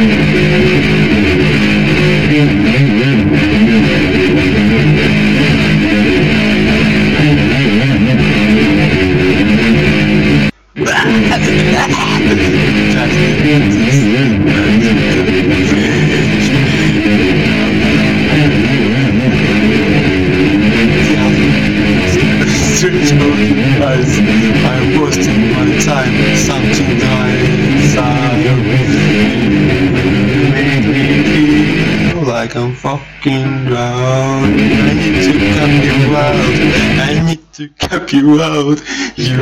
I'm wasting my time, something inside make me feel like I'm fucking drowned. I need to cut you out, I need to cut you out. You're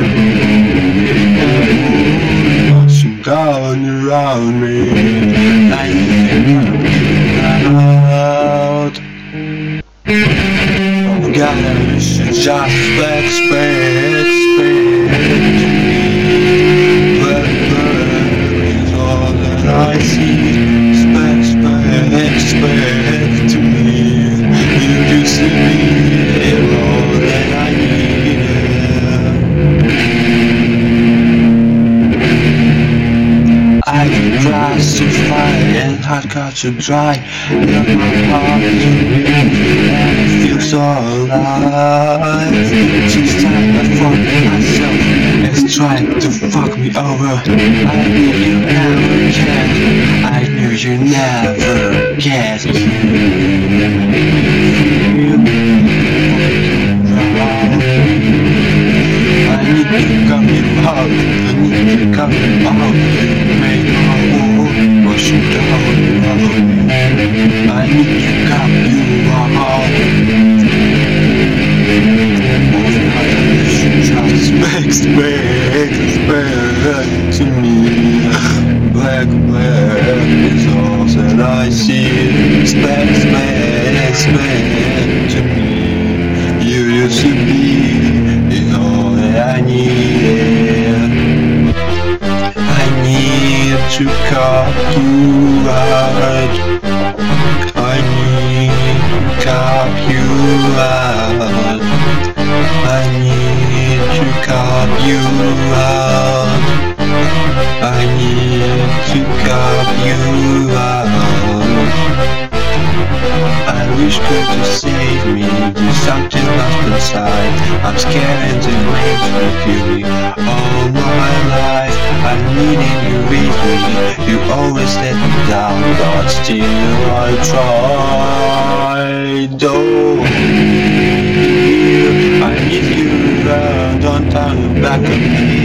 rushing down around me, I need to cut you out. God, you should just expect Blackbird is all that I see. Expect to me. You used to be all that I needed. I can try to fly and hard cut to dry. Love my heart to beat and it feels so alive. She's trying to fuck myself, it's trying to fuck me over. I knew you never cared, I knew you never cared. I need to cut you out, I need to cut you out. Make my world rush down. I need to cut you out. Just expect to me. Black is all that I see. Expect to me. You used to be is all that I need. I need to cut you out. I need to cut you out. I need to cut you out. I need to cut you out. I wish God to save me, do something lost inside. I'm scared and deranged with you all my life. I'm needing you with me. You always let me down, but still I try. Don't I need you, don't turn your back on me.